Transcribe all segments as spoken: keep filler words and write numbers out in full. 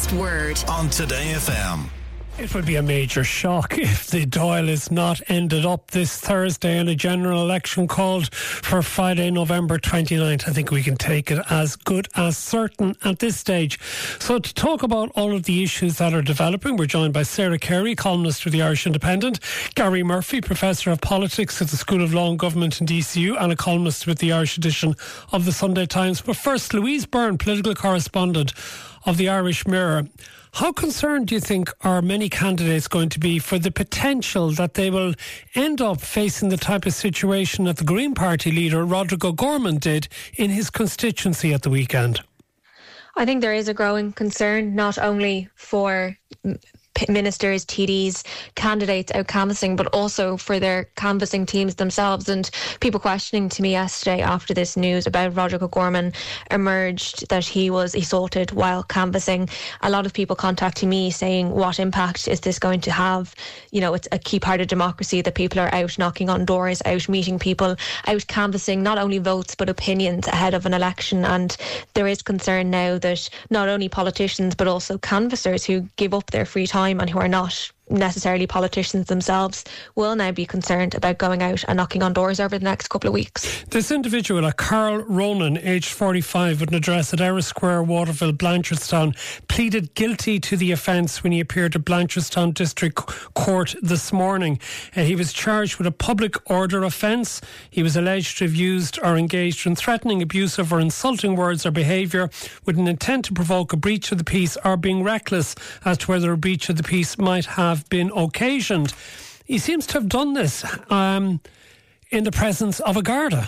last word on Today F M. It would be a major shock if the Dáil is not ended up this Thursday in a general election called for Friday, November twenty-ninth. I think we can take it as good as certain at this stage. So to talk about all of the issues that are developing, we're joined by Sarah Carey, columnist for the Irish Independent, Gary Murphy, Professor of Politics at the School of Law and Government in D C U and a columnist with the Irish edition of the Sunday Times. But first, Louise Byrne, political correspondent of the Irish Mirror. How concerned do you think are many candidates going to be for the potential that they will end up facing the type of situation that the Green Party leader Roderick O'Gorman did in his constituency at the weekend? I think there is a growing concern, not only for ministers, T Ds, candidates out canvassing, but also for their canvassing teams themselves. And people questioning to me yesterday after this news about Roderick O'Gorman emerged that he was assaulted while canvassing. A lot of people contacting me saying, what impact is this going to have? You know, it's a key part of democracy that people are out knocking on doors, out meeting people, out canvassing not only votes but opinions ahead of an election. And there is concern now that not only politicians but also canvassers who give up their free time and who are not necessarily politicians themselves will now be concerned about going out and knocking on doors over the next couple of weeks. This individual, a Carl Ronan, aged forty-five, with an address at Erris Square, Waterville, Blanchardstown, pleaded guilty to the offence when he appeared at Blanchardstown District Court this morning. Uh, he was charged with a public order offence. He was alleged to have used or engaged in threatening, abusive or insulting words or behaviour with an intent to provoke a breach of the peace or being reckless as to whether a breach of the peace might have been occasioned. He seems to have done this um, in the presence of a Garda.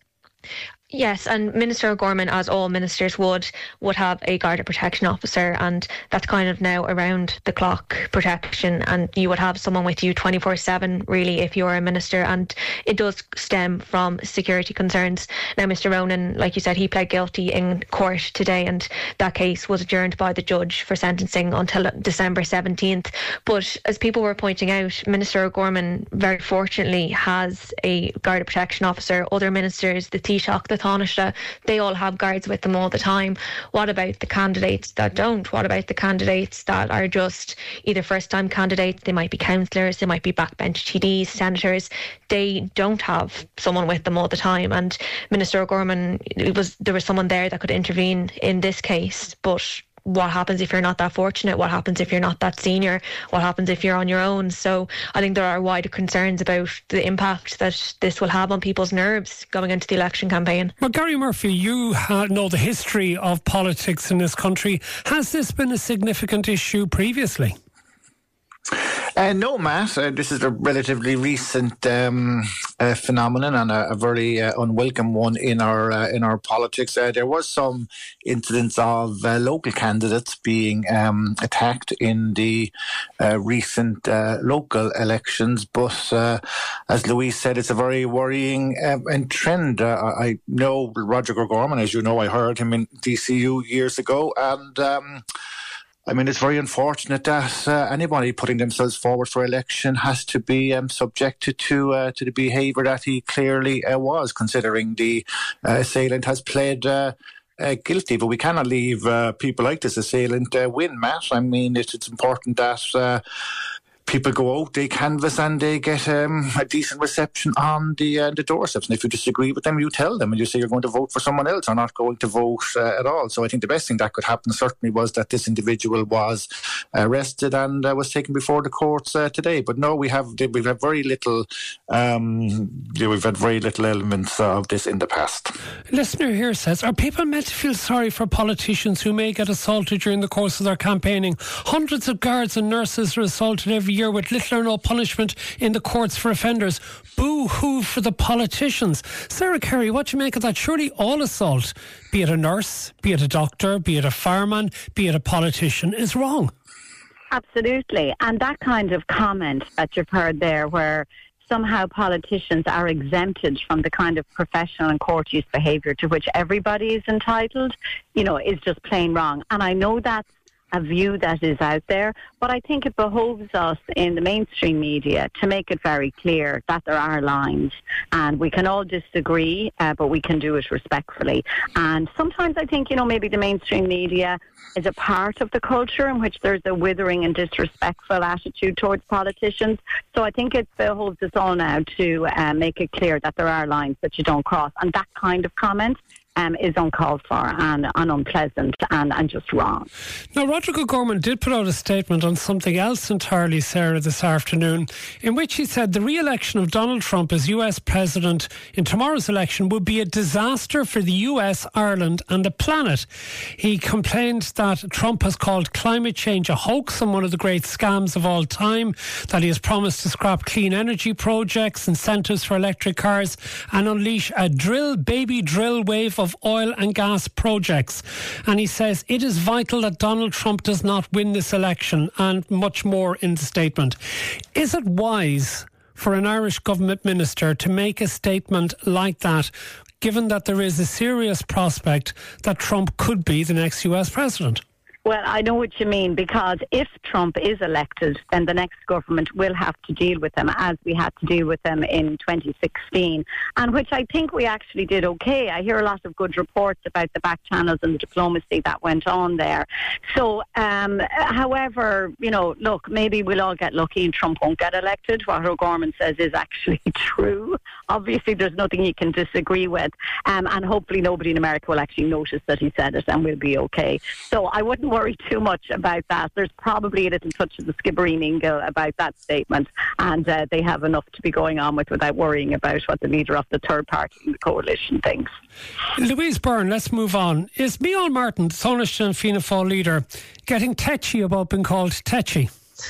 Yes, and Minister O'Gorman, as all ministers would, would have a Garda protection officer, and that's kind of now around the clock protection, and you would have someone with you twenty-four seven really if you're a minister, and it does stem from security concerns. Now, Mr Ronan, like you said, he pled guilty in court today, and that case was adjourned by the judge for sentencing until December seventeenth. But as people were pointing out, Minister O'Gorman very fortunately has a Garda protection officer. Other ministers, the Taoiseach, the Taoiseach, they all have guards with them all the time. What about the candidates that don't? What about the candidates that are just either first-time candidates? They might be councillors, they might be backbench T Ds, senators. They don't have someone with them all the time. And Minister O'Gorman, it was there was someone there that could intervene in this case, but what happens if you're not that fortunate? What happens if you're not that senior? What happens if you're on your own? So I think there are wider concerns about the impact that this will have on people's nerves going into the election campaign. Well, Gary Murphy, you ha- know the history of politics in this country. Has this been a significant issue previously? Uh, no, Matt. Uh, this is a relatively recent um, uh, phenomenon and a, a very uh, unwelcome one in our uh, in our politics. Uh, there was some incidents of uh, local candidates being um, attacked in the uh, recent uh, local elections, but uh, as Louise said, it's a very worrying uh, trend. Uh, I know Roderick O'Gorman, as you know, I heard him in D C U years ago, and Um, I mean, it's very unfortunate that uh, anybody putting themselves forward for election has to be um, subjected to uh, to the behaviour that he clearly uh, was, considering the uh, assailant has pled uh, uh, guilty. But we cannot leave uh, people like this assailant uh, win, Matt. I mean, it's, it's important that Uh, people go out, they canvass, and they get um, a decent reception on the uh, the doorsteps. And if you disagree with them, you tell them, and you say you're going to vote for someone else or not going to vote uh, at all. So I think the best thing that could happen certainly was that this individual was arrested and uh, was taken before the courts uh, today. But no, we have we've had very little um, we've had very little elements of this in the past. Listener here says, are people meant to feel sorry for politicians who may get assaulted during the course of their campaigning? Hundreds of guards and nurses are assaulted every year with little or no punishment in the courts for offenders. Boo-hoo for the politicians. Sarah Carey, what do you make of that? Surely all assault, be it a nurse, be it a doctor, be it a fireman, be it a politician, is wrong. Absolutely. And that kind of comment that you've heard there, where somehow politicians are exempted from the kind of professional and court use behaviour to which everybody is entitled, you know, is just plain wrong. And I know that's a view that is out there. But I think it behoves us in the mainstream media to make it very clear that there are lines, and we can all disagree, uh, but we can do it respectfully. And sometimes I think, you know, maybe the mainstream media is a part of the culture in which there's a withering and disrespectful attitude towards politicians. So I think it behoves us all now to uh, make it clear that there are lines that you don't cross. And that kind of comment Um, is uncalled for and, and unpleasant and, and just wrong. Now, Roderick O'Gorman did put out a statement on something else entirely, Sarah, this afternoon, in which he said the re-election of Donald Trump as U S President in tomorrow's election would be a disaster for the U S, Ireland and the planet. He complained that Trump has called climate change a hoax and one of the great scams of all time, that he has promised to scrap clean energy projects, incentives for electric cars and unleash a drill, baby drill wave of oil and gas projects. And he says it is vital that Donald Trump does not win this election, and much more in the statement. Is it wise for an Irish government minister to make a statement like that, given that there is a serious prospect that Trump could be the next U S president? Well, I know what you mean, because if Trump is elected, then the next government will have to deal with him, as we had to deal with him in twenty sixteen, and which I think we actually did okay. I hear a lot of good reports about the back channels and the diplomacy that went on there. So, um, however, you know, look, maybe we'll all get lucky and Trump won't get elected. What O'Gorman says is actually true. Obviously, there's nothing you can disagree with, um, and hopefully nobody in America will actually notice that he said it, and we'll be okay. So I wouldn't worry too much about that. There's probably a little touch of the skibbereen-ingle about that statement, and uh, they have enough to be going on with without worrying about what the leader of the third party in the coalition thinks. Louise Byrne, let's move on. Is Micheál Martin, the Taoiseach and Fianna Fáil leader, getting tetchy about being called tetchy?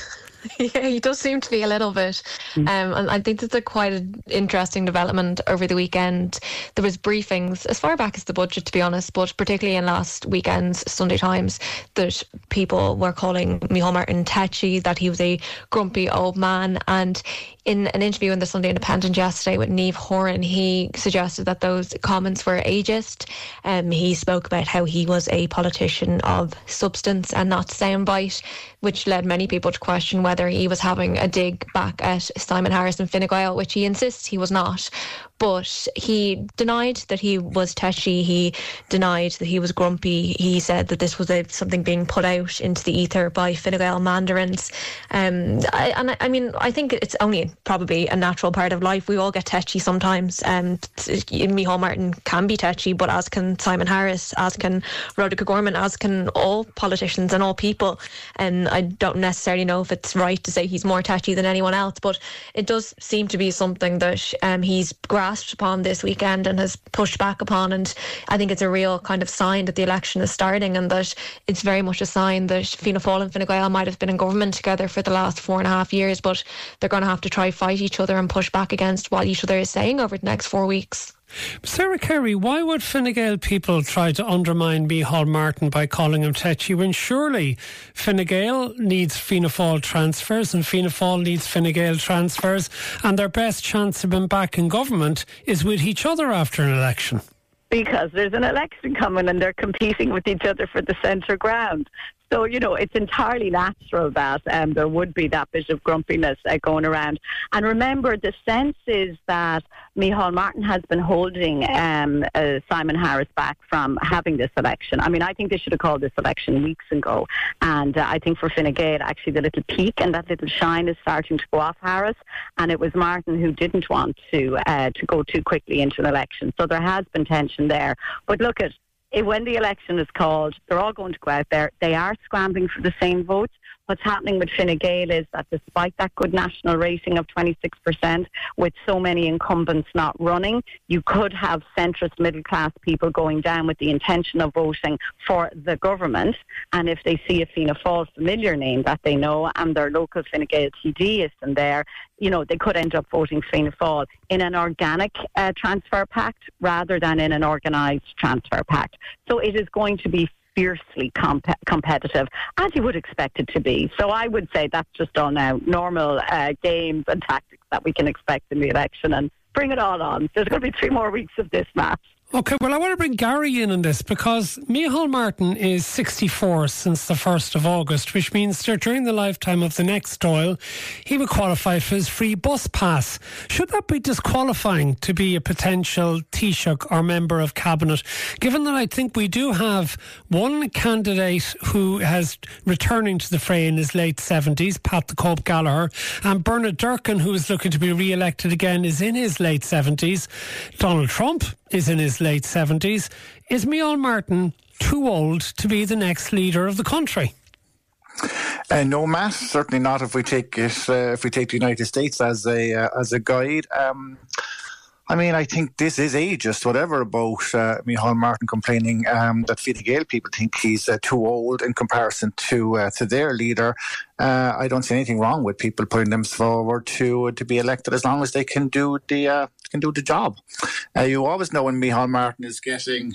Yeah, he does seem to be a little bit. Um, and I think that's a quite an interesting development over the weekend. There was briefings as far back as the budget, to be honest, but particularly in last weekend's Sunday Times, that people were calling Micheál Martin tetchy, that he was a grumpy old man. And in an interview in the Sunday Independent yesterday with Niamh Horan, he suggested that those comments were ageist. Um, he spoke about how he was a politician of substance and not soundbite, which led many people to question whether he was having a dig back at Simon Harris and Fine Gael, which he insists he was not. But he denied that he was tetchy. He denied that he was grumpy. He said that this was a, something being put out into the ether by Fine Gael mandarins. Um, I, and I, I mean, I think it's only probably a natural part of life. We all get tetchy sometimes. Um, Micheál Martin can be tetchy, but as can Simon Harris, as can Roderick O'Gorman, as can all politicians and all people. And I don't necessarily know if it's right to say he's more tetchy than anyone else, but it does seem to be something that um, he's grasped upon this weekend and has pushed back upon. And I think it's a real kind of sign that the election is starting, and that it's very much a sign that Fianna Fáil and Fine Gael might have been in government together for the last four and a half years, but they're going to have to try fight each other and push back against what each other is saying over the next four weeks. Sarah Carey, why would Fine Gael people try to undermine Micheál Martin by calling him tetchy, when surely Fine Gael needs Fianna Fáil transfers and Fianna Fáil needs Fine Gael transfers, and their best chance of being back in government is with each other after an election? Because there's an election coming and they're competing with each other for the centre ground. So, you know, it's entirely natural that um, there would be that bit of grumpiness uh, going around. And remember, the sense is that Micheál Martin has been holding um, uh, Simon Harris back from having this election. I mean, I think they should have called this election weeks ago. And uh, I think for Fine Gael, actually, the little peak and that little shine is starting to go off Harris. And it was Martin who didn't want to uh, to go too quickly into an election. So there has been tension there. But look at when the election is called, they're all going to go out there. They are scrambling for the same votes. What's happening with Fine Gael is that despite that good national rating of twenty-six percent, with so many incumbents not running, you could have centrist middle-class people going down with the intention of voting for the government. And if they see a Fianna Fáil familiar name that they know and their local Fine Gael T D is in there, you know, they could end up voting Fianna Fáil in an organic uh, transfer pact rather than in an organised transfer pact. So it is going to be fiercely comp- competitive, as you would expect it to be. So I would say that's just all now normal uh, games and tactics that we can expect in the election, and bring it all on. There's going to be three more weeks of this, Matt. OK, well, I want to bring Gary in on this because Micheál Martin is sixty-four since the first of August, which means that during the lifetime of the next Dáil, he would qualify for his free bus pass. Should that be disqualifying to be a potential Taoiseach or member of Cabinet, given that I think we do have one candidate who has returning to the fray in his late seventies, Pat the Cope Gallagher, and Bernard Durkan, who is looking to be re-elected again, is in his late seventies. Donald Trump is in his late seventies. Is Micheál Martin too old to be the next leader of the country? Uh, no, Matt, certainly not. If we take it, uh, if we take the United States as a uh, as a guide. Um, I mean, I think this is ageist, whatever about uh, Micheál Martin complaining um, that Fine Gael people think he's uh, too old in comparison to uh, to their leader. Uh, I don't see anything wrong with people putting them forward to to be elected as long as they can do the uh, can do the job. Uh, you always know when Micheál Martin is getting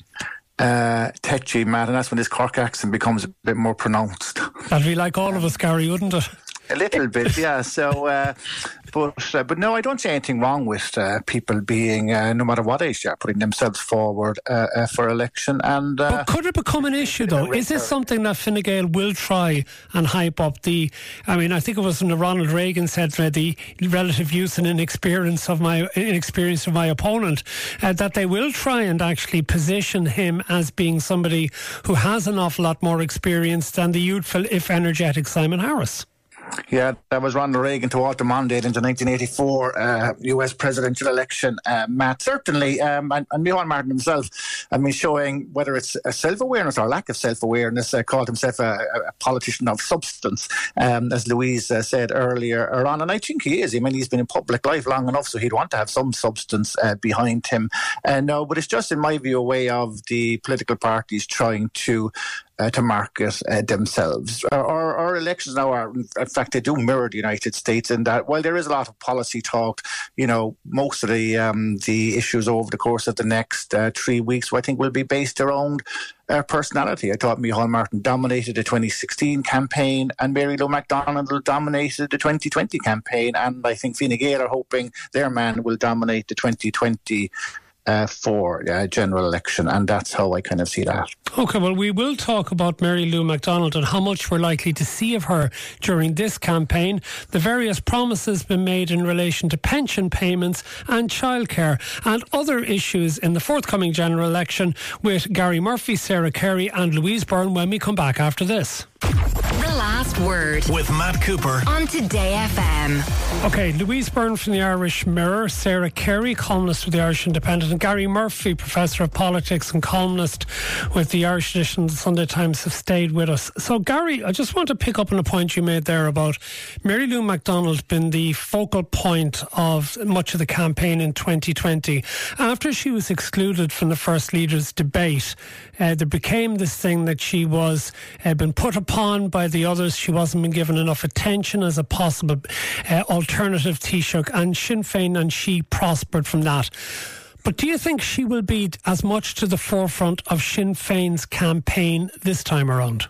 uh, tetchy, Matt, and that's when his Cork accent becomes a bit more pronounced. That'd be like all of us, Gary, wouldn't it? A little bit, yeah. So, uh, but uh, but no, I don't see anything wrong with uh, people being, uh, no matter what age they are, putting themselves forward uh, uh, for election. And uh, but could it become an issue, though? Is this something that Fine Gael will try and hype up the? I mean, I think it was when Ronald Reagan said uh, the relative use and inexperience of my inexperience of my opponent, uh, that they will try and actually position him as being somebody who has an awful lot more experience than the youthful, if energetic, Simon Harris. Yeah, that was Ronald Reagan to Walter Mondale in the nineteen eighty-four uh, U S presidential election, uh, Matt. Certainly, um, and, and Micheál Martin himself, I mean, showing whether it's a self-awareness or lack of self-awareness, uh, called himself a, a politician of substance, um, as Louise uh, said earlier on. And I think he is. I mean, he's been in public life long enough, so he'd want to have some substance uh, behind him. Uh, no, but it's just, in my view, a way of the political parties trying to Uh, to market uh, themselves. Our, our elections now are, in fact, they do mirror the United States in that while there is a lot of policy talk, you know, most of the um, the issues over the course of the next uh, three weeks, I think, will be based around uh, personality. I thought Micheál Martin dominated the twenty sixteen campaign and Mary Lou McDonald dominated the twenty twenty campaign, and I think Fine Gael are hoping their man will dominate the twenty twenty Uh, for uh, general election, and that's how I kind of see that. OK, well, we will talk about Mary Lou McDonald and how much we're likely to see of her during this campaign, the various promises been made in relation to pension payments and childcare, and other issues in the forthcoming general election with Gary Murphy, Sarah Carey and Louise Byrne when we come back after this. The Last Word with Matt Cooper on Today F M. OK, Louise Byrne from the Irish Mirror, Sarah Carey, columnist with the Irish Independent, and Gary Murphy, Professor of Politics and columnist with the Irish edition of the Sunday Times, have stayed with us. So, Gary, I just want to pick up on a point you made there about Mary Lou McDonald being the focal point of much of the campaign in twenty twenty. After she was excluded from the First Leaders debate, uh, there became this thing that she was uh, been put upon by the others. She wasn't been given enough attention as a possible uh, alternative Taoiseach, and Sinn Féin and she prospered from that. But do you think she will be as much to the forefront of Sinn Féin's campaign this time around?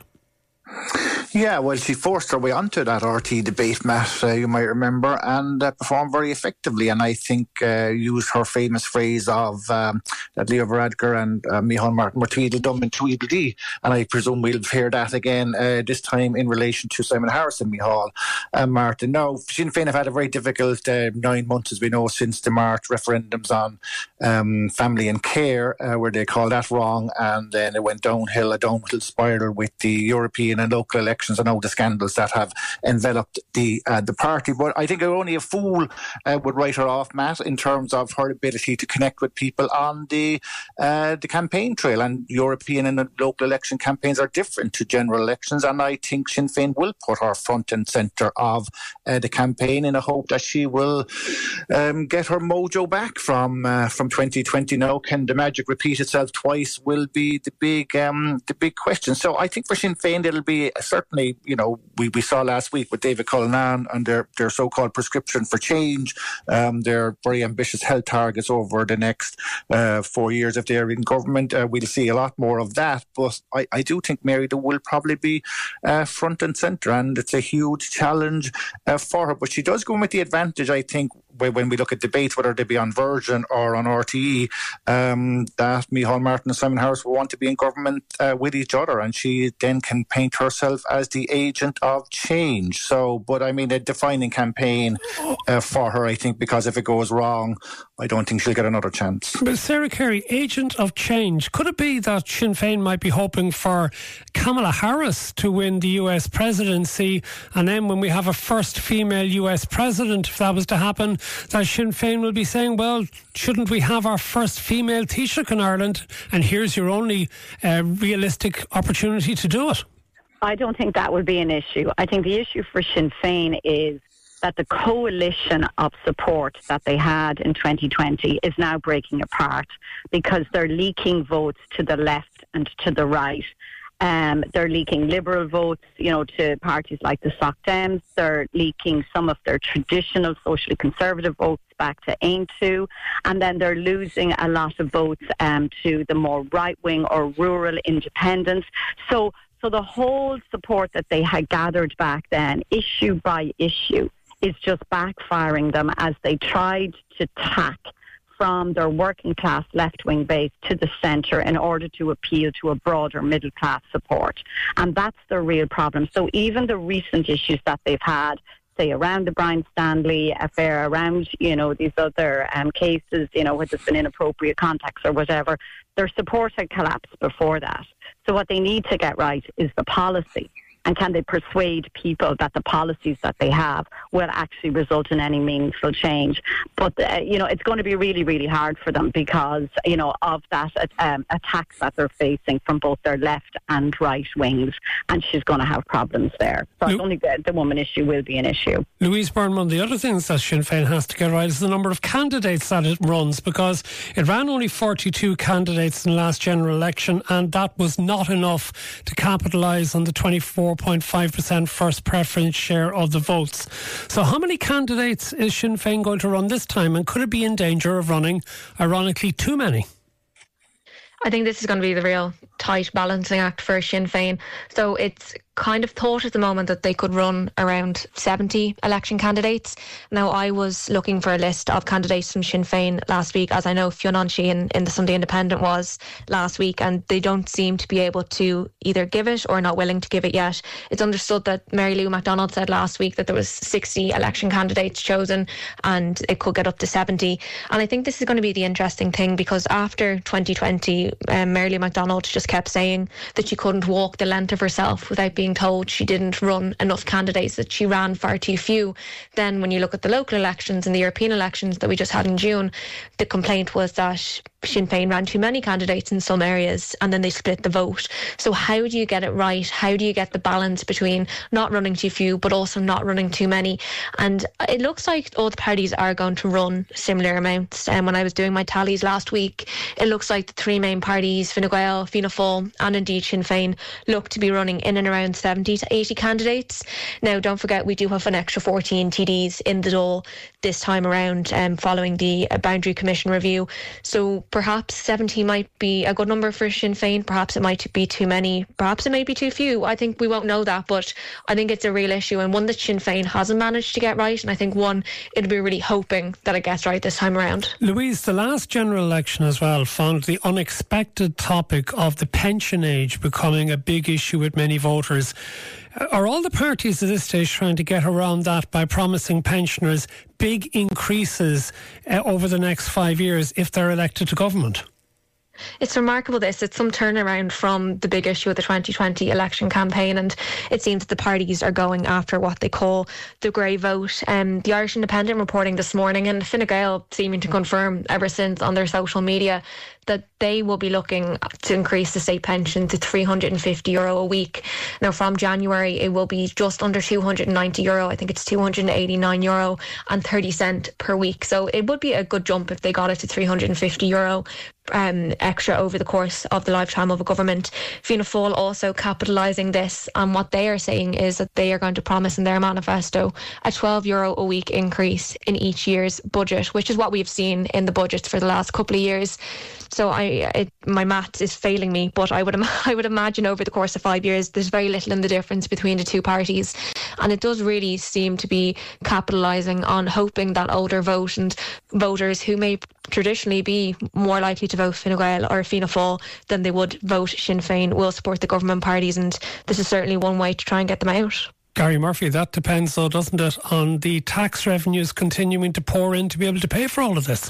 Yeah, well, she forced her way onto that R T debate, Matt, uh, you might remember, and uh, performed very effectively. And I think uh, used her famous phrase of um, that Leo Varadkar and uh, Micheál Martin were Tweedledum and Tweedledee. And I presume we'll hear that again uh, this time in relation to Simon Harris and Micheál uh, Martin. Now, Sinn Féin have had a very difficult uh, nine months, as we know, since the March referendums on um, family and care, uh, where they called that wrong. And then it went downhill, a downhill spiral with the European and local elections and all the scandals that have enveloped the uh, the party. But I think only a fool uh, would write her off, Matt, in terms of her ability to connect with people on the uh, the campaign trail. And European and local election campaigns are different to general elections, and I think Sinn Féin will put her front and centre of uh, the campaign in a hope that she will um, get her mojo back from uh, from twenty twenty. Now, can the magic repeat itself twice? Will be the big um, the big question. So I think for Sinn Féin it'll be certainly, you know, we, we saw last week with David Cullinane and their, their so-called prescription for change, um, their very ambitious health targets over the next uh, four years if they're in government. Uh, we'll see a lot more of that. But I, I do think Mary Lou will probably be uh, front and centre, and it's a huge challenge uh, for her. But she does go in with the advantage, I think, when we look at debates, whether they be on Virgin or on R T E, um, that Micheál Martin and Simon Harris will want to be in government uh, with each other, and she then can paint herself as the agent of change. So, but I mean, a defining campaign uh, for her, I think, because if it goes wrong, I don't think she'll get another chance. But Sarah Carey, agent of change, could it be that Sinn Féin might be hoping for Kamala Harris to win the U S presidency, and then when we have a first female U S president, if that was to happen, that Sinn Féin will be saying, well, shouldn't we have our first female Taoiseach in Ireland, and here's your only uh, realistic opportunity to do it? I don't think that would be an issue. I think the issue for Sinn Féin is that the coalition of support that they had in twenty twenty is now breaking apart because they're leaking votes to the left and to the right. Um, they're leaking Liberal votes, you know, to parties like the Soc Dems. They're leaking some of their traditional socially conservative votes back to Aontú, and then they're losing a lot of votes um, to the more right-wing or rural independents. So, so the whole support that they had gathered back then, issue by issue, is just backfiring them as they tried to tack from their working class left-wing base to the centre in order to appeal to a broader middle class support. And that's the real problem. So even the recent issues that they've had, say around the Brian Stanley affair, around, you know, these other um, cases, you know, where there's been inappropriate contacts or whatever, their support had collapsed before that. So what they need to get right is the policy. And can they persuade people that the policies that they have will actually result in any meaningful change? But, uh, you know, it's going to be really, really hard for them because, you know, of that um, attacks that they're facing from both their left and right wings. And she's going to have problems there. So Lu- I don't think that the woman issue will be an issue. Louise Byrne, one of the other things that Sinn Féin has to get right is the number of candidates that it runs, because it ran only forty-two candidates in the last general election, and that was not enough to capitalise on the twenty-four point five percent first preference share of the votes. So how many candidates is Sinn Féin going to run this time, and could it be in danger of running, ironically, too many? I think this is going to be the real tight balancing act for Sinn Féin. So it's kind of thought at the moment that they could run around seventy election candidates. Now, I was looking for a list of candidates from Sinn Féin last week, as I know Fionn Sheehan in the Sunday Independent was last week, and they don't seem to be able to either give it or not willing to give it yet. It's understood that Mary Lou McDonald said last week that there was sixty election candidates chosen and it could get up to seventy. And I think this is going to be the interesting thing, because after twenty twenty, um, Mary Lou McDonald just kept saying that she couldn't walk the length of herself without being told she didn't run enough candidates, that she ran far too few. Then when you look at the local elections and the European elections that we just had in June, the complaint was that Sinn Féin ran too many candidates in some areas, and then they split the vote. So how do you get it right? How do you get the balance between not running too few but also not running too many? And it looks like all the parties are going to run similar amounts. And when I was doing my tallies last week, it looks like the three main parties, Fine Gael, Fianna Fáil and indeed Sinn Féin, look to be running in and around seventy to eighty candidates. Now, don't forget, we do have an extra fourteen T Ds in the Dáil this time around, um, following the uh, Boundary Commission review. So perhaps seventy might be a good number for Sinn Féin. Perhaps it might be too many. Perhaps it may be too few. I think we won't know that, but I think it's a real issue, and one that Sinn Féin hasn't managed to get right. And I think one, it'll be really hoping that it gets right this time around. Louise, the last general election as well found the unexpected topic of the pension age becoming a big issue with many voters. Are all the parties at this stage trying to get around that by promising pensioners big increases uh, over the next five years if they're elected to government? It's remarkable, this. It's some turnaround from the big issue of the twenty twenty election campaign, and it seems that the parties are going after what they call the grey vote. Um, the Irish Independent reporting this morning, and Fine Gael seeming to confirm ever since on their social media, that they will be looking to increase the state pension to three hundred fifty euro a week. Now, from January, it will be just under two hundred ninety euro. I think it's two hundred eighty-nine euro and thirty cent per week. So it would be a good jump if they got it to three hundred fifty euro um, extra over the course of the lifetime of a government. Fianna Fáil also capitalising this, and what they are saying is that they are going to promise in their manifesto a twelve euro a week increase in each year's budget, which is what we've seen in the budgets for the last couple of years. So I, it, my maths is failing me, but I would, Im- I would imagine over the course of five years, there's very little in the difference between the two parties, and it does really seem to be capitalising on hoping that older vote and voters who may traditionally be more likely to vote Fine Gael or Fianna Fáil than they would vote Sinn Féin will support the government parties, and this is certainly one way to try and get them out. Gary Murphy, that depends though, doesn't it, on the tax revenues continuing to pour in to be able to pay for all of this?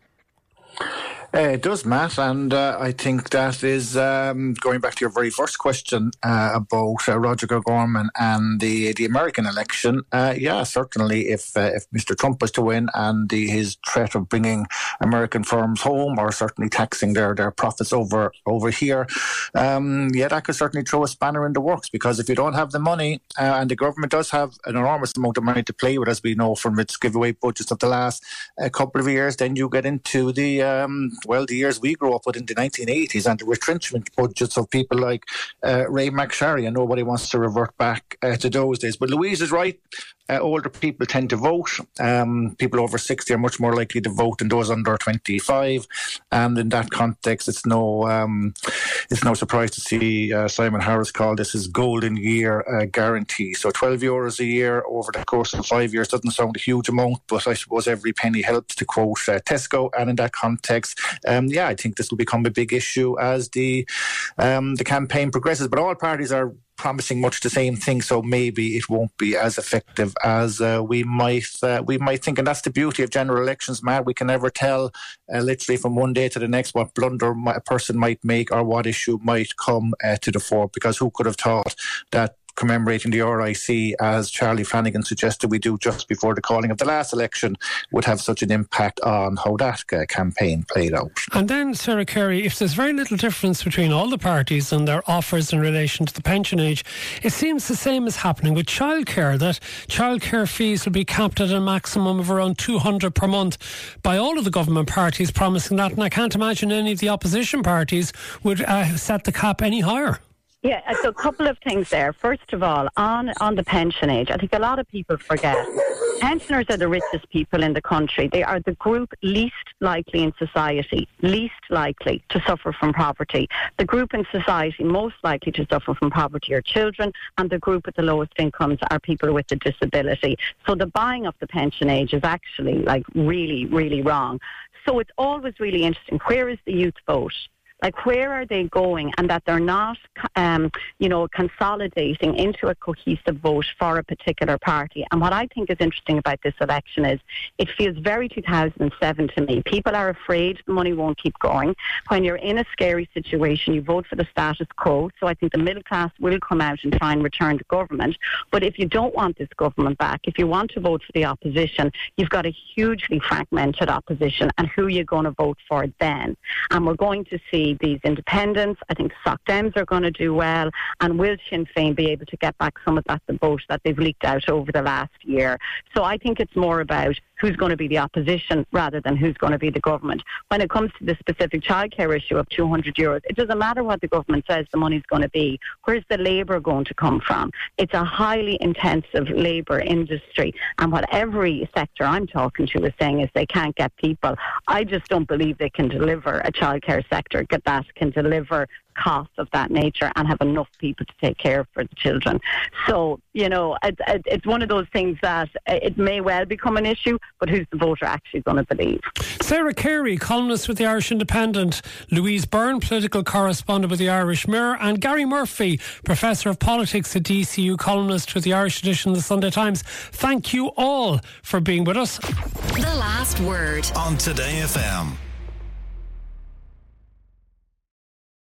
Uh, it does, Matt, and uh, I think that is um, going back to your very first question uh, about uh, Roger O'Gorman and the the American election. Uh, yeah, certainly, if uh, if Mister Trump was to win and the, his threat of bringing American firms home, or certainly taxing their, their profits over over here, um, yeah, that could certainly throw a spanner in the works. Because if you don't have the money, uh, and the government does have an enormous amount of money to play with, as we know from its giveaway budgets of the last uh, couple of years, then you get into the um, well, the years we grew up with in the nineteen eighties and the retrenchment budgets of people like uh, Ray McSharry, and nobody wants to revert back uh, to those days. But Louise is right. Uh, older people tend to vote. Um, people over sixty are much more likely to vote than those under twenty-five. And in that context, it's no um, it's no surprise to see uh, Simon Harris call this his golden year uh, guarantee. So twelve euros a year over the course of five years doesn't sound a huge amount, but I suppose every penny helps, to quote uh, Tesco. And in that context, um, yeah, I think this will become a big issue as the um, the campaign progresses. But all parties are promising much the same thing, so maybe it won't be as effective as uh, we might uh, we might think. And that's the beauty of general elections, Matt. We can never tell uh, literally from one day to the next what blunder a person might make or what issue might come uh, to the fore, because who could have thought that commemorating the R I C, as Charlie Flanagan suggested we do just before the calling of the last election, would have such an impact on how that uh, campaign played out. And then, Sarah Carey, if there's very little difference between all the parties and their offers in relation to the pension age, it seems the same is happening with childcare, that childcare fees will be capped at a maximum of around two hundred per month by all of the government parties promising that, and I can't imagine any of the opposition parties would uh, set the cap any higher. Yeah, so a couple of things there. First of all, on, on the pension age, I think a lot of people forget pensioners are the richest people in the country. They are the group least likely in society, least likely to suffer from poverty. The group in society most likely to suffer from poverty are children, and the group with the lowest incomes are people with a disability. So the buying of the pension age is actually like really, really wrong. So it's always really interesting. Where is the youth vote? Like, where are they going, and that they're not, um, you know, consolidating into a cohesive vote for a particular party. And what I think is interesting about this election is it feels very two thousand seven to me. People are afraid the money won't keep going. When you're in a scary situation, you vote for the status quo. So I think the middle class will come out and try and return to government. But if you don't want this government back, if you want to vote for the opposition, you've got a hugely fragmented opposition, and who are you going to vote for then? And we're going to see these independents. I think Soc Dems are going to do well, and will Sinn Féin be able to get back some of that the vote that they've leaked out over the last year? So I think it's more about who's going to be the opposition rather than who's going to be the government. When it comes to the specific childcare issue of two hundred euros, it doesn't matter what the government says the money's going to be. Where's the labour going to come from? It's a highly intensive labour industry, and what every sector I'm talking to is saying is they can't get people. I just don't believe they can deliver a childcare sector that can deliver costs of that nature and have enough people to take care for the children. So, you know, it, it, it's one of those things that it may well become an issue, but who's the voter actually going to believe? Sarah Carey, columnist with the Irish Independent, Louise Byrne, political correspondent with the Irish Mirror, and Gary Murphy, Professor of Politics at D C U, columnist with the Irish edition of the Sunday Times. Thank you all for being with us. The Last Word on Today F M.